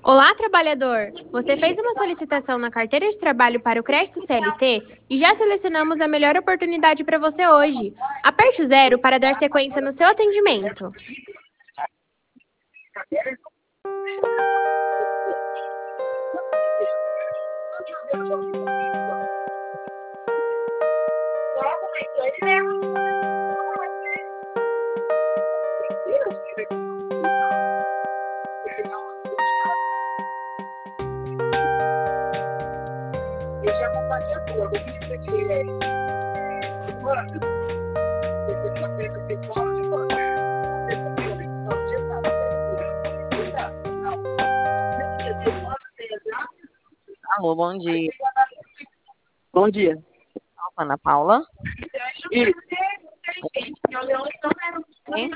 Olá, trabalhador! Você fez uma solicitação na carteira de trabalho para o crédito CLT e já selecionamos a melhor oportunidade para você hoje. Aperte o zero para dar sequência no seu atendimento. Alô, bom dia. Bom dia. Ana Paula? Isso. Oi?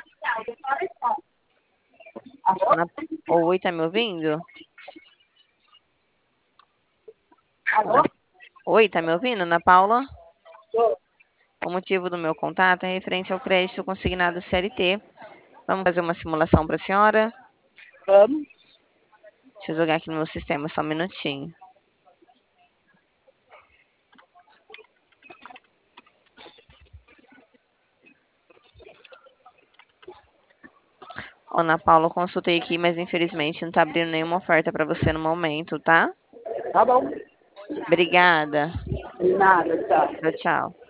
Ana... Oi, tá me ouvindo? Alô? Oi, tá me ouvindo, Ana Paula? Tô. O motivo do meu contato é referente ao crédito consignado CLT. Vamos fazer uma simulação para a senhora? Vamos. Deixa eu jogar aqui no meu sistema só um minutinho. Ana Paula, eu consultei aqui, mas infelizmente não tá abrindo nenhuma oferta para você no momento, tá? Tá bom. Obrigada. Nada, tchau. Tchau, tchau.